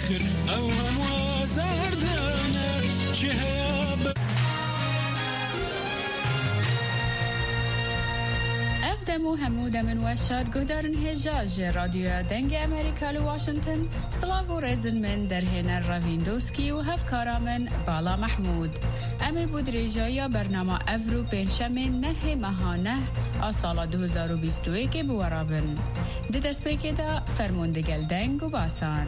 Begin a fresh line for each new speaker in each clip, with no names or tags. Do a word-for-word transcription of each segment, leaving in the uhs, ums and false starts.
آخر او هم وازردانه جهاب
دمو همو من وشاد گودارن هجاج رادیو دنگ امریکا لواشنطن سلاو و رزن من در هنر راویندوسکی و هفکارا من بالا محمود امی بود ریجایا برنامه افرو پنشم نه ماهانه آسال دو هزار و بیست و یک بوارابن ده دست پیکی دا فرموندگل دنگ و باسان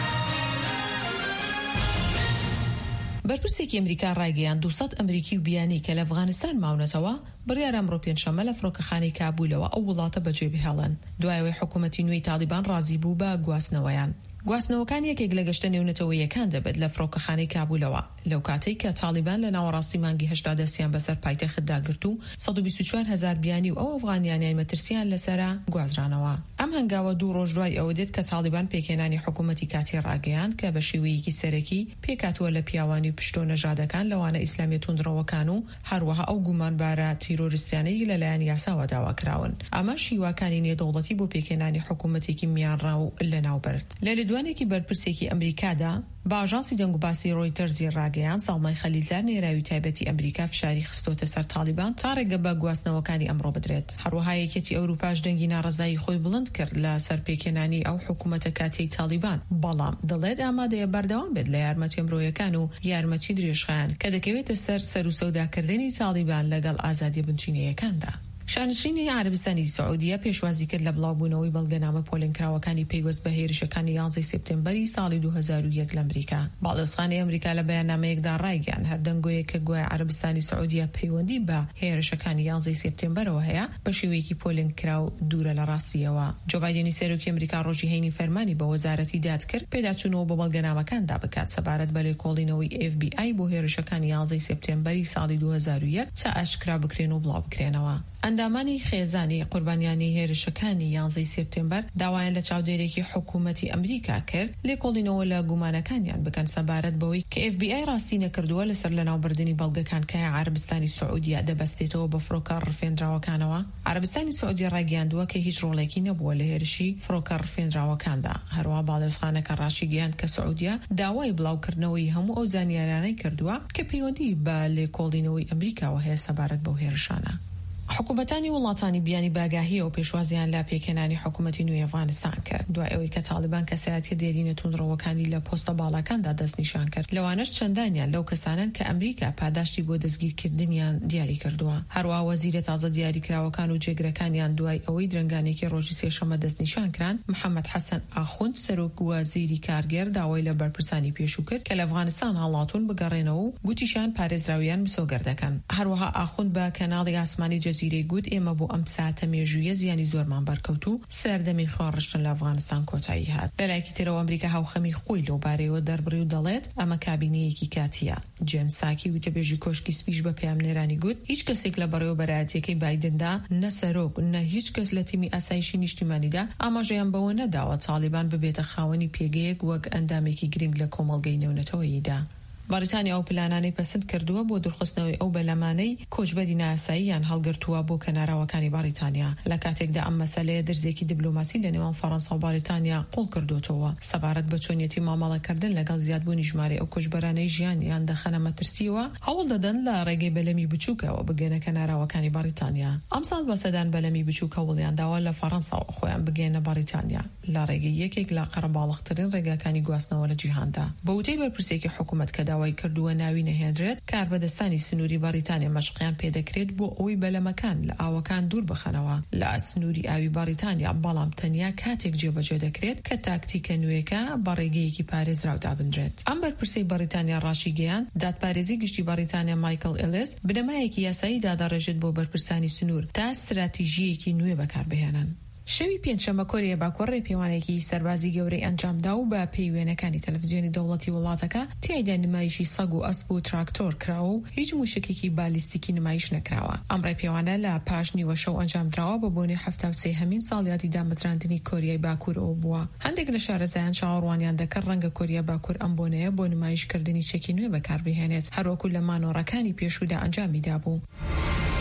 بەرپرسێکی ئەمریکا ڕایگەیاند دووسەد ئەمریکی و بیانی کە لە ئەفغانستان ماونەتەوە بڕیار ئەمڕۆ پێنجشەممە لە فڕۆکەخانەی کابولەوە ئەو وڵاتە بەجێبهێڵن دوایەوەی حکوومەتی نوێی تالیبان ڕازی بوو بە گواستنەوەیان. گواستنەوەکان یەکێک لە گەشتە نێونەتەوەیەکان دەبێت لە فڕۆکەخانەی کابولەوە لەو کاتەی کە تالیبان لە ناوەڕاستی مانگی هەشتا دەستیان بەسەر پایتەختدا گرت و سەد و بیست و چوار هەزار بیانی و ئەو ئەفغانیانیان مەترسیان لەسەرا گوازرانەوە. ئەم هەنگاوە دوو ڕۆژ دوای ئەوە دێت کە تالیبان پێکێنانی حکوومەتی کاتی ڕاگەیان کە بە شێوەیەکی سەرەکی پێکاتوە لە پیاوانی و پشتۆ نەژادەکان لەوانە ئیسلامی توندڕەوەکان و هەروەها ئەو گومانبارە تیرۆریستیانەی لەلایەن یاساوە داواکراون. ئەمە شیواکانی نێودەوڵەتی بۆ پێکێنانی حکوومەتێکی میانڕا و لەناوبەرد. لە لێدوانێکی بەرپرسێکی ئەمریکادا با ئاژانسی دەنگوباسی ڕۆیتەرزی ڕاگەیان ساڵمای خەلیزار نێراوی تایبەتی ئەمریکا فشاری خستۆتە سەر تالیبان تا ڕێگە بە گواستنەوەکانی ئەمڕۆ بدرێت. هەروەها یەکێتی ئەوروپاش دەنگی ناڕەزایی خۆی بڵند کرد لە سەرپێکێنانی ئەو حکوومەتە کاتەی تالیبان، بەڵام دەڵێت ئامادەیە بەردەوام بێت لە یارمەتی ئەمڕۆیەکان و یارمەتی درێژخایان کە دەکەوێتە سەر سەر و سەوداکردنی تالیبان لەگەڵ ئازادی بنچینەیەکاندا. شانشینی عربستانی سعودیە پێشوازی کرد لە بڵاوبوونەوەی بەڵگەنامە پۆلینکراوەکانی پێیوەست بە هێرشەکانی یانزەی سپتێمبەری ساڵی دو هەزار و یەک لە ئەمریکا. باڵدۆستخانەی ئەمریکا لە بەیاننامەیەکدا ڕایگەیاند هەردەنگۆیەک کە گوایە عربستانی سعودیە پەیوەندی بە هێرشەکانی یانزەی سپتێمبەرەوە هەیە بە شێوەیەکی پۆلینکراو دوورە لە ڕاستیەوە. جو بایدنی سەرۆکی ئەمریکا ڕۆژی هەینی فەرمانی بە وەزارەتی داد کرد پێداچوونەوە بە بەڵگەنامەکاندا بکات سەبارەت بە لێکۆڵینەوەی ئێف بی ئای بۆ هێرشەکانی یانزەی سپتێمبەری ساڵی دو هەزار و یەک تا ئاشکرا بکرێن و بڵاو بکرێنەوە. ئەندامانی خێزانی قوربانیانی هێرشەکانی یانزەی سپتێمبەر داوایان لە چاودێرێکی حکوومەتی ئەمریکا کرد لێکۆڵینەوە لە گومانەکانیان بکەن سەبارەت بەوەی کە ئێف بی ئای ڕاستی نەکردووە لەسەر لەناوبردننی بەڵگەکان کە عربستانی سعودیە دەبەستێتەوە بە فڕۆکە ڕفێنراوەکانەوە. عربستانی سعودی ڕاگەیاندووە کە هیچ ڕۆڵێکی نەبووە لە هێرشی فڕۆکە ڕفێنراوەکاندا. هەروەها باڵێۆزخانەکە ڕاشیگەیاند کە سعودیا داوای بڵاوکردنەوەی هەموو ئەو زانیاریانەی کردووە کە پەیوەندی بە لێکۆڵینەوەی ئەمریکاوە هەیە سەبارەت بەو هێرشانە. حکوومەتانی وڵاتانی بیانی باگاهی و پێشوازیان لا پێکێنانی حکوومەتی نوێی ئەفغانستان کرد دوای ئەوەی کە تالیبان کەسایەتی دێرینە توندڕەوەکانی لە پۆستە باڵاکاندا دەست نیشان کرد. لەوانەش چەندانیان لەو کەسانن کە ئەمریکا پاداشتی بۆ دەستگیرکردنیان دیاری کردووە. هەروەها وەزیرە تازە دیاریکراوەکان و جێگرەکانیان دوای ئەوەی درنگانێکی ڕۆژی سێشەممە دەست نیشان کران محەممەد حەسەن ئاخوند سەرۆک وەزیری کارگەر داوای لە بەرپرسانی پێشوو کرد کە لە ئەفغانستان هەڵاتون بگەڕێنەوە و گوتیشان پارێزراویان بسۆگەردەکەن. هەروەها ئاخوند بە کەناڵی ئاسمانی جەزیرەی گوت ئێمە بۆ ئەم ساتە مێژوویە زیانی زۆرمان بەرکەوت و سەردەمی خۆڕشتن لە ئەفغانستان کۆتایی هات. لەلایەکی ترەوە ئەمریکا هاوخەمی خۆی لەو بارەیەوە دەربڕی و دەڵێت ئەمە کابینەیەکی کاتیە. جێن ساکی وتەبێژی کۆشکی سپیش بە پەیامنێرانی گوت هیچ کەسێک لە بەڕێوە بەرایەتیەکەی بایدندا نە سەرۆک نە هیچ کەس لە تیمی ئاسایشی نیشتیمانیدا ئاماژەیان بەوە نەداوە تالیبان ببێتە خاوەنی پێگەیەک وەک ئەندامێکی گرنگ لە کۆمەڵگەی نێونەتەوەییدا. بەریتانیا ئەو پلانانەی پەسەند کردووە بۆ دورخستنەوەی ئەو بەلەمانەی کۆچبەری ناساییان هەڵگرتووە بۆ کەناراوەکانی بەریتانیا. لە کاتێکدا ئەم مەسەلەیە درزێکی دیبلۆماسی لە نێوان فەڕەنسا و بەریتانیا قوڵ کردوتەوە سەبارەت بە چۆنیەتی مامەڵەکردن لەگەڵ زیادبوونی ژمارەی ئەو کۆچبەرانەی ژیانیان دەخەنە مەترسیەوە هەوڵ دەدەن لە ڕێگەی بەلەمی بچووکەوە بگەنە کەناراوەکانی بەریتانیا. ئەمساڵ بەسەدان بەلەمی بچووکە وڵیان داوە لە فەڕەنسا و خۆیان بگەنە بەریتانیا لە ڕێگەی یەکێک لە قەرەباڵغترین ڕێگاکانی گواستنەوە لە جیهاندا. بە وتەی بەرپرسێکی حکوومەت کە داوای کردووە ناوی نەهێنرێت کاربەدەستانی سنووری بەریتانیا مەشقیان پێدەکرێت بۆ ئەوەی بەلەمەکان لە ئاوەکان دوور بخەنەوە لە سنووری ئاوی بەریتانیا، بەڵام تەنیا کاتێک جێبەجێ دەکرێت کە تاکتیکە نوێیەکە بە ڕێگەیەکی پارێزراودا بنرێت. ئەم بەرپرسەی بەریتانیا ڕاشیگەیان دادپارێزی گشتی بەریتانیا مایکل ئێلیس بنەمایەکی یاسایی دادەڕێژێت بۆ بەرپرسانی سنوور تا استراتیژیەکی نوێ بەکاربهێنن. شەوی پێنجشەممە کۆریە باکوڕ ڕێپێوانێکی سەربازی گەورەی ئەنجامدا و بە پەیوێنەکانی تەلەڤیزیۆنی دەوڵەتی وڵاتەکە تیایدا نمایشی سەگ و ئەسپ و تراکتۆر کراوە و هیچ موشکێکی بالیستیکی نمایش نەکراوە. ئەم ڕێپێوانە لە پاش نیوە شەو ئەنجامدراوە بە بۆنەی هەفتە و سێهەمین ساڵیاتی دامەزراندنی کۆریای باکوورەوە بووە. هەندێک لە شارەزایان چاوەڕوانیان دەکەن ڕەنگە کۆریا باکوور ئەم بۆنەیە بۆ نمایشکردنی چێکی نوێ بەکاربهێنێت هەروەکو لە مانۆڕەکانی پێشوودا ئەنجامیدا بوو.